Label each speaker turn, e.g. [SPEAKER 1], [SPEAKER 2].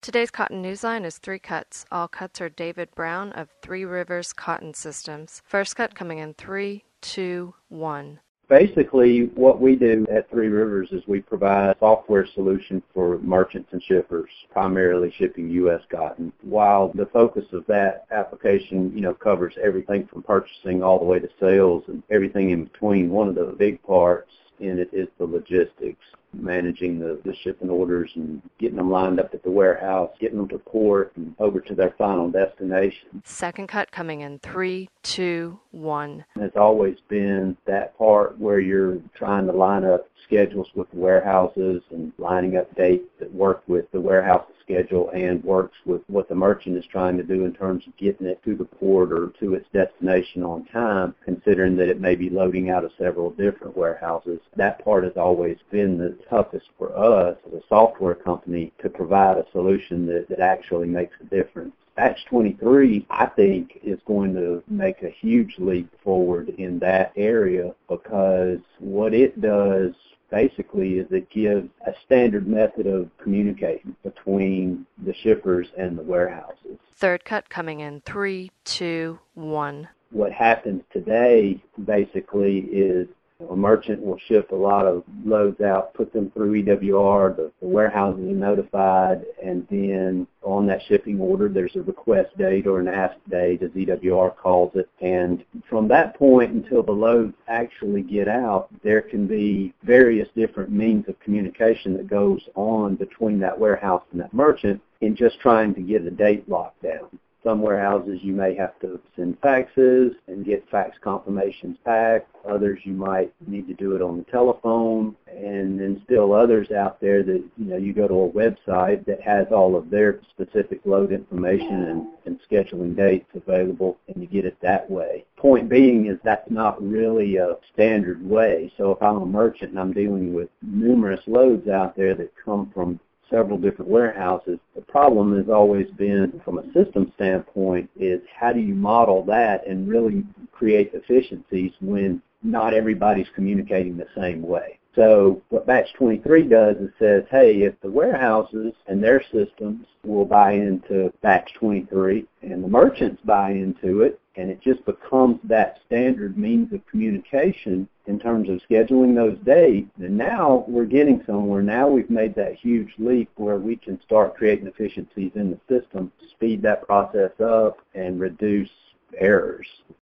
[SPEAKER 1] Today's Cotton Newsline is 3 cuts. All cuts are David Brown of Three Rivers Cotton Systems. First cut coming in 3, 2, 1.
[SPEAKER 2] Basically, what we do at Three Rivers is we provide a software solution for merchants and shippers, primarily shipping U.S. cotton. While the focus of that application, covers everything from purchasing all the way to sales and everything in between, one of the big parts in it is the logistics, managing the shipping orders and getting them lined up at the warehouse, getting them to port and over to their final destination.
[SPEAKER 1] Second cut coming in 3, 2, 1.
[SPEAKER 2] It's always been that part where you're trying to line up schedules with the warehouses and lining up dates that work with the warehouse's schedule and works with what the merchant is trying to do in terms of getting it to the port or to its destination on time, considering that it may be loading out of several different warehouses. That part has always been the toughest for us as a software company to provide a solution that actually makes a difference. Batch 23, I think, is going to make a huge leap forward in that area because what it does basically is it gives a standard method of communicating between the shippers and the warehouses.
[SPEAKER 1] Third cut coming in 3, 2, 1.
[SPEAKER 2] What happens today basically is a merchant will ship a lot of loads out, put them through EWR, the warehouses are notified, and then on that shipping order there's a request date or an ask date, as EWR calls it, and from that point until the loads actually get out, there can be various different means of communication that goes on between that warehouse and that merchant in just trying to get a date locked down. Some warehouses you may have to send faxes and get fax confirmations back. Others you might need to do it on the telephone. And then still others out there that, you go to a website that has all of their specific load information and scheduling dates available, and you get it that way. Point being is that's not really a standard way. So if I'm a merchant and I'm dealing with numerous loads out there that come from several different warehouses, the problem has always been, from a system standpoint, is how do you model that and really create efficiencies when not everybody's communicating the same way. So what Batch 23 does is says, hey, if the warehouses and their systems will buy into Batch 23 and the merchants buy into it, and it just becomes that standard means of communication in terms of scheduling those dates, then now we're getting somewhere. Now we've made that huge leap where we can start creating efficiencies in the system, speed that process up, and reduce errors.